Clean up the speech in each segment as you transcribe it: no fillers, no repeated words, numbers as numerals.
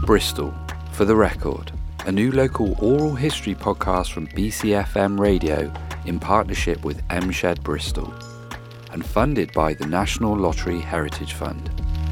Bristol, for the record, a new local oral history podcast from BCFM Radio in partnership with MShed Bristol and funded by the National Lottery Heritage Fund.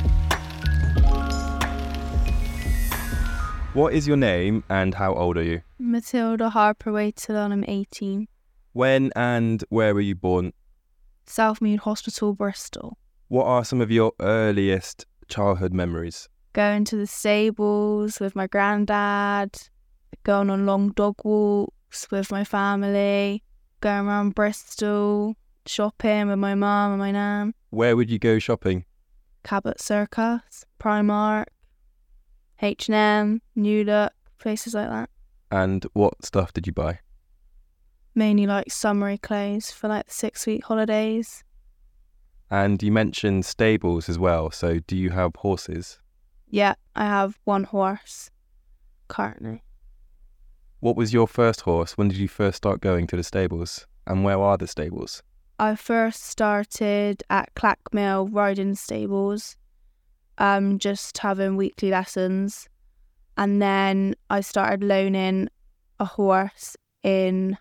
What is your name and how old are you? Matilda Harper Waitel and I'm 18. When and where were you born? Southmead Hospital, Bristol. What are some of your earliest childhood memories? Going to the stables with my granddad, going on long dog walks with my family, going around Bristol, shopping with my mum and my nan. Where would you go shopping? Cabot Circus, Primark, H&M, New Look, places like that. And what stuff did you buy? Mainly like summery clothes for like the 6-week holidays. And you mentioned stables as well, so do you have horses? Yeah, I have one horse currently. What was your first horse? When did you first start going to the stables? And where are the stables? I first started at Clackmill riding stables, just having weekly lessons. And then I started loaning a horse in,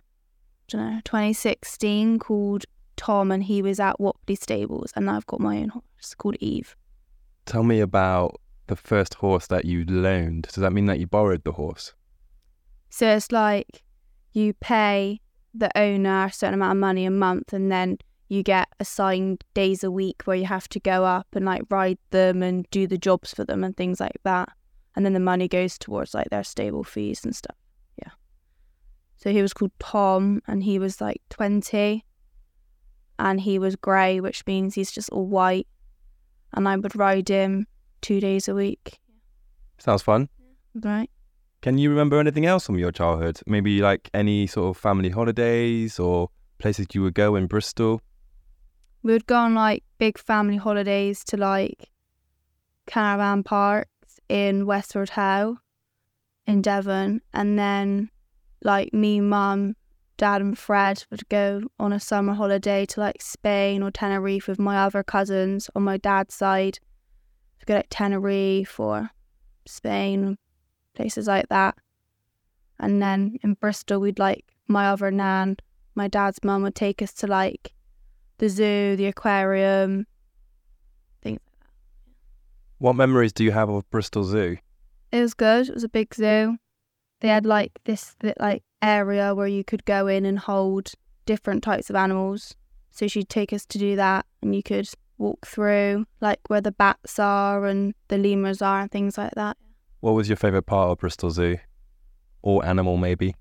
2016 called Tom, and he was at Wapley Stables. And now I've got my own horse called Eve. Tell me about the first horse that you loaned. Does that mean that you borrowed the horse? So it's like you pay the owner a certain amount of money a month, and then you get assigned days a week where you have to go up and like ride them and do the jobs for them and things like that. And then the money goes towards like their stable fees and stuff. Yeah. So he was called Tom and he was like 20 and he was grey, which means he's just all white. And I would ride him 2 days a week. Sounds fun. Right. Can you remember anything else from your childhood? Maybe like any sort of family holidays or places you would go in Bristol? We would go on like big family holidays to like caravan parks in Westward Howe in Devon. And then like me, mum, dad and Fred would go on a summer holiday to like Spain or Tenerife with my other cousins on my dad's side. To go like Tenerife or Spain, places like that. And then in Bristol, we'd like my other nan, my dad's mum would take us to like the zoo, the aquarium, things like that. What memories do you have of Bristol Zoo? It was good. It was a big zoo. They had like this like area where you could go in and hold different types of animals. So she'd take us to do that, and you could walk through like where the bats are and the lemurs are and things like that. What was your favourite part of Bristol Zoo? Or animal, maybe?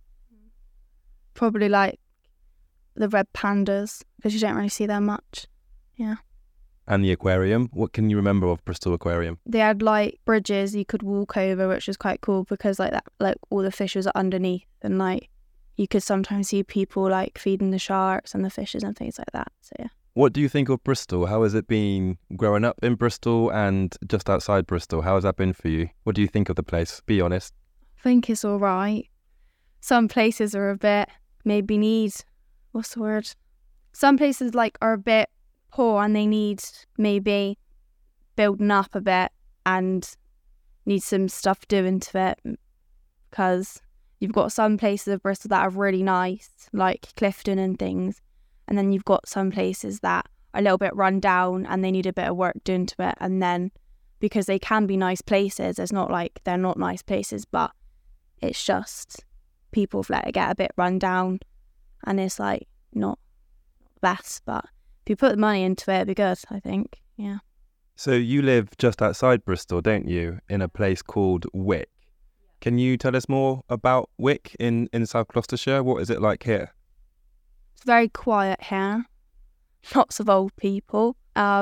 Probably like the red pandas, because you don't really see them much. Yeah. And the aquarium? What can you remember of Bristol Aquarium? They had like bridges you could walk over, which was quite cool because like that, like all the fishes are underneath, and like you could sometimes see people like feeding the sharks and the fishes and things like that. So yeah. What do you think of Bristol? How has it been growing up in Bristol and just outside Bristol? How has that been for you? What do you think of the place? Be honest. I think it's all right. Some places are a bit, maybe need, what's the word? Some places like are a bit poor and they need maybe building up a bit and need some stuff doing to it, because you've got some places of Bristol that are really nice, like Clifton and things. And then you've got some places that are a little bit run down and they need a bit of work done to it. And then because they can be nice places, it's not like they're not nice places, but it's just people have let it get a bit run down and it's like not the best. But if you put the money into it, it'd be good, I think. Yeah. So you live just outside Bristol, don't you? In a place called Wick. Can you tell us more about Wick in South Gloucestershire? What is it like here? It's very quiet here. Lots of old people.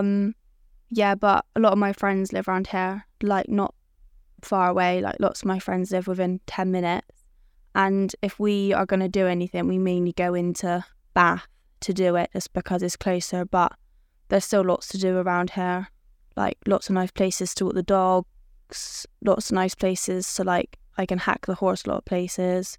Yeah, but a lot of my friends live around here, like not far away. Like lots of my friends live within 10 minutes. And if we are going to do anything, we mainly go into Bath to do it just because it's closer. But there's still lots to do around here. Like lots of nice places to walk the dogs, lots of nice places to like, I can hack the horse a lot of places.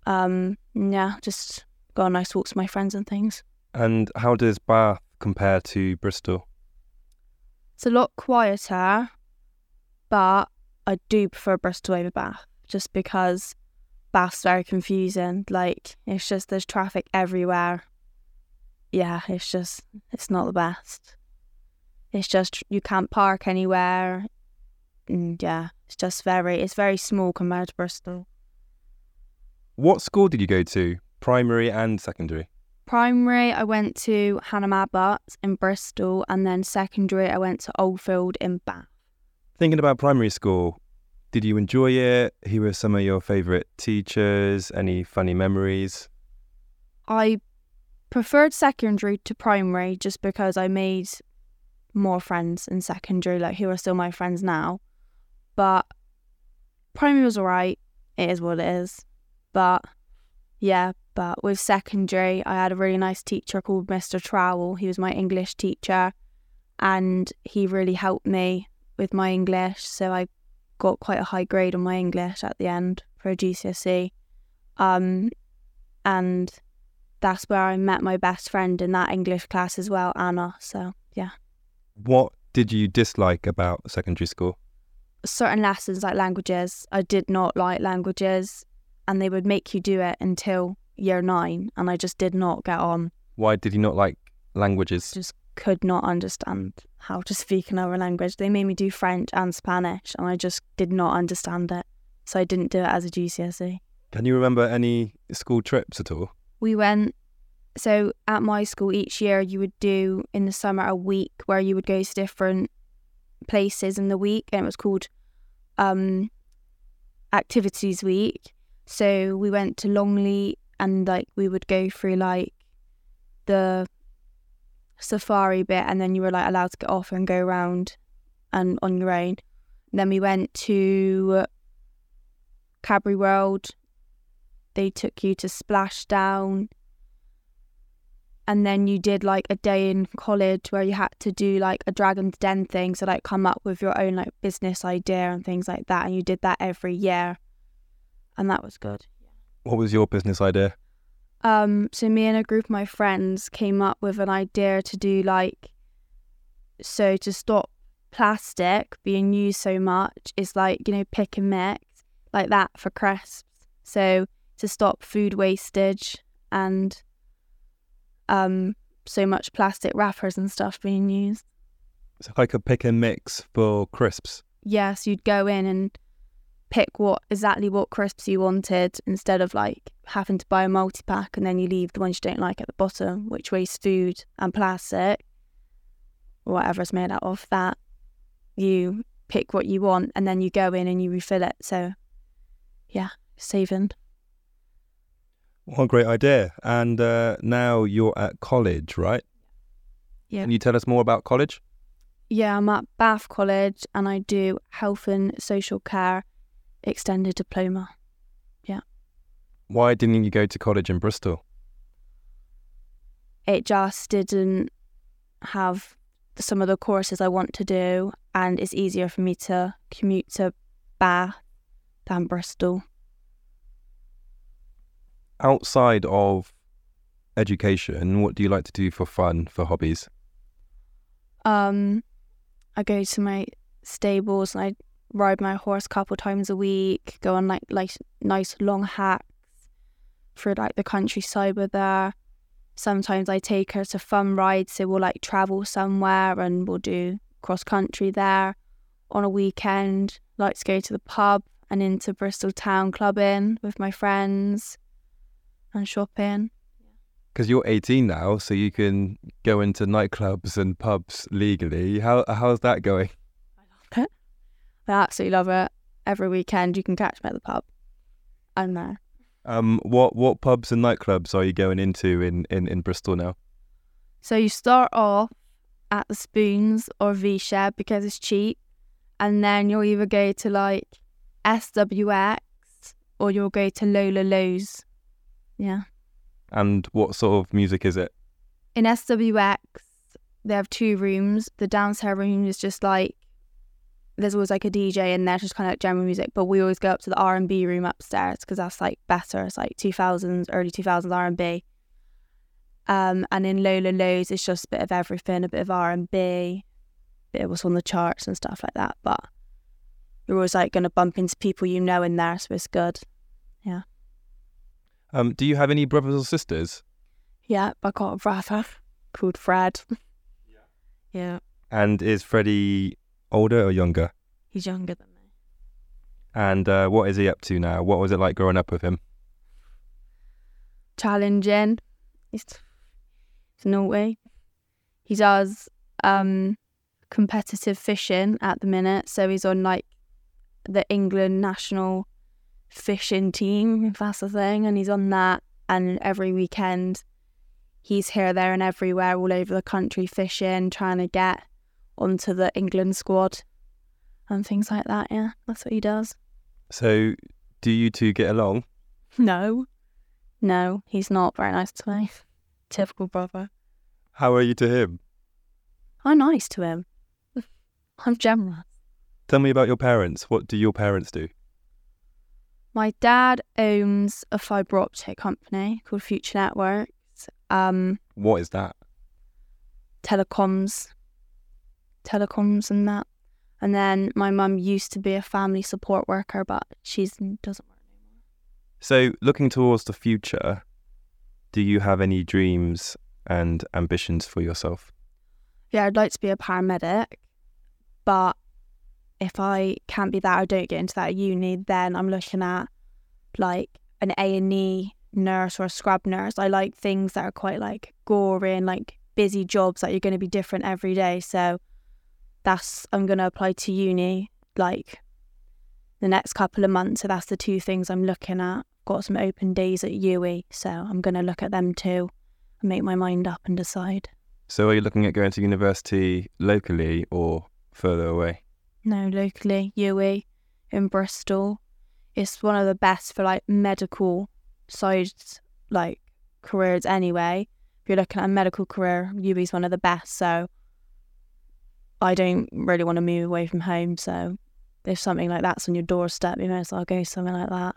Yeah, just go on nice walks with my friends and things. And how does Bath compare to Bristol? It's a lot quieter, but I do prefer Bristol over Bath, just because Bath's very confusing. Like, it's just, there's traffic everywhere. Yeah, it's not the best. It's just, you can't park anywhere. And yeah, it's very small compared to Bristol. What school did you go to? Primary and secondary? Primary, I went to Hannah Abbott in Bristol, and then secondary, I went to Oldfield in Bath. Thinking about primary school, did you enjoy it? Who were some of your favourite teachers? Any funny memories? I preferred secondary to primary just because I made more friends in secondary, like, who are still my friends now. But primary was alright. It is what it is. But with secondary, I had a really nice teacher called Mr. Trowell. He was my English teacher, and he really helped me with my English. So I got quite a high grade on my English at the end for a GCSE. And that's where I met my best friend in that English class as well, Anna. So, yeah. What did you dislike about secondary school? Certain lessons, like languages. I did not like languages, and they would make you do it until year 9, and I just did not get on. Why did you not like languages? I just could not understand how to speak another language. They made me do French and Spanish, and I just did not understand it. So I didn't do it as a GCSE. Can you remember any school trips at all? We went, so at my school each year you would do in the summer a week where you would go to different places in the week, and it was called Activities Week. So we went to Longley, and like we would go through like the safari bit, and then you were like allowed to get off and go around and on your own. And then we went to Cadbury World. They took you to Splashdown. And then you did like a day in college where you had to do like a Dragon's Den thing. So like come up with your own like business idea and things like that. And you did that every year. And that was good. What was your business idea? So me and a group of my friends came up with an idea to do like, so to stop plastic being used so much is like, you know, pick and mix, like that for crisps. So to stop food wastage and so much plastic wrappers and stuff being used. So like a pick and mix for crisps? Yes, you'd go in and pick exactly what crisps you wanted, instead of like having to buy a multi-pack and then you leave the ones you don't like at the bottom, which waste food and plastic, or whatever's made out of that. You pick what you want and then you go in and you refill it. So yeah, saving. What a great idea. And now you're at college, right? Yeah. Can you tell us more about college? Yeah, I'm at Bath College and I do health and social care extended diploma. Yeah. Why didn't you go to college in Bristol? It just didn't have some of the courses I want to do, and it's easier for me to commute to Bath than Bristol. Outside of education, what do you like to do for fun, for hobbies? I go to my stables and I ride my horse a couple times a week, go on like nice long hacks through like the countryside with her. Sometimes I take her to fun rides, so we'll like travel somewhere and we'll do cross country there on a weekend. Like to go to the pub and into Bristol town clubbing with my friends and shopping. Because you're 18 now, so you can go into nightclubs and pubs legally. How's that going? I love it. I absolutely love it. Every weekend you can catch me at the pub. I'm there. What pubs and nightclubs are you going into in Bristol now? So you start off at the Spoons or V-Shed because it's cheap, and then you'll either go to like SWX or you'll go to Lola Lowe's. Yeah. And what sort of music is it? In SWX, they have 2 rooms. The downstairs room is just like, there's always like a DJ in there, just kind of like general music. But we always go up to the R&B room upstairs because that's like better. It's like 2000s, early 2000s R&B. And in Lola Lowe's, it's just a bit of everything, a bit of R&B, a bit of what's on the charts and stuff like that. But you're always like going to bump into people you know in there, so it's good. Yeah. Do you have any brothers or sisters? Yeah, I got a brother called Fred. Yeah. And is Freddie older or younger? He's younger than me. And what is he up to now? What was it like growing up with him? Challenging. He's naughty. He does competitive fishing at the minute, so he's on like the England national fishing team, if that's the thing, and he's on that, and every weekend he's here, there and everywhere all over the country fishing, trying to get onto the England squad and things like that. Yeah, that's what he does. So do you two get along? No, he's not very nice to me. Typical brother. How are you to him? I'm nice to him. I'm generous. Tell me about your parents. What do your parents do? My dad owns a fibre optic company called Future Networks. What is that? Telecoms and that. And then my mum used to be a family support worker, but she doesn't work anymore. So looking towards the future, do you have any dreams and ambitions for yourself? Yeah, I'd like to be a paramedic, but if I can't be that, I don't get into that uni, then I'm looking at like an A&E nurse or a scrub nurse. I like things that are quite like gory and like busy jobs that you're going to be different every day. So I'm going to apply to uni like the next couple of months. So that's the two things I'm looking at. Got some open days at UWE, so I'm going to look at them too and make my mind up and decide. So are you looking at going to university locally or further away? No, locally, UWE in Bristol. It's one of the best for like medical side like careers anyway. If you're looking at a medical career, UWE is one of the best. So I don't really want to move away from home. So if something like that's on your doorstep, you may as well go something like that.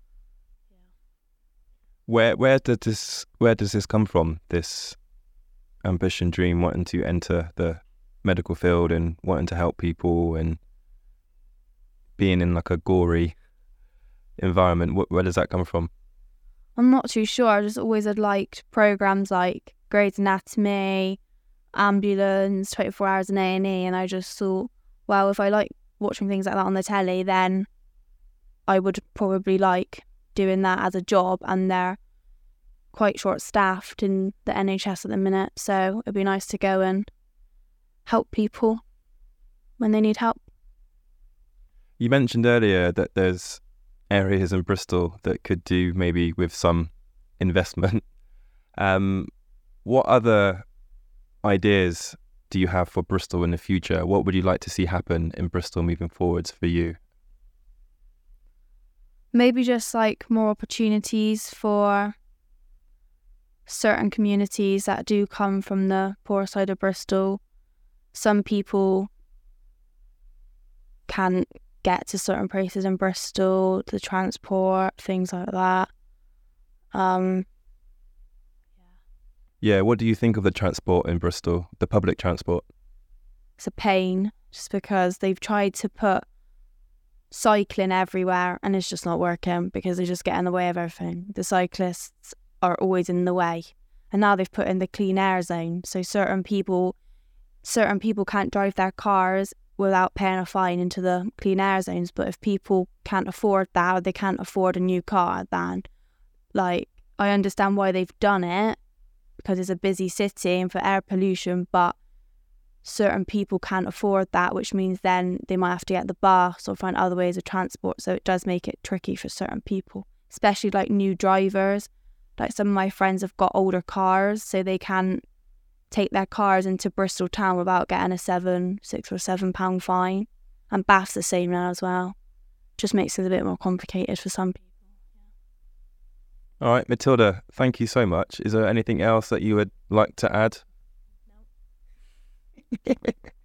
Where does this come from? This ambition, dream, wanting to enter the medical field and wanting to help people and being in like a gory environment. Where does that come from? I'm not too sure. I just always had liked programs like Grey's Anatomy, Ambulance, 24 Hours in A&E, and I just thought, well, if I like watching things like that on the telly, then I would probably like doing that as a job, and they're quite short-staffed in the NHS at the minute, so it'd be nice to go and help people when they need help. You mentioned earlier that there's areas in Bristol that could do maybe with some investment. What other ideas do you have for Bristol in the future? What would you like to see happen in Bristol moving forwards for you? Maybe just like more opportunities for certain communities that do come from the poor side of Bristol. Some people can't get to certain places in Bristol, the transport, things like that. Yeah, what do you think of the transport in Bristol, the public transport? It's a pain, just because they've tried to put cycling everywhere and it's just not working because they just get in the way of everything. The cyclists are always in the way. And now they've put in the clean air zone, so certain people can't drive their cars without paying a fine into the clean air zones. But if people can't afford that, or they can't afford a new car, then like I understand why they've done it, because it's a busy city and for air pollution, but certain people can't afford that, which means then they might have to get the bus or find other ways of transport. So it does make it tricky for certain people, especially like new drivers. Like some of my friends have got older cars, so they can't take their cars into Bristol town without getting a £6 or £7 fine. And Bath's the same now as well. Just makes it a bit more complicated for some people. All right, Matilda, thank you so much. Is there anything else that you would like to add? No.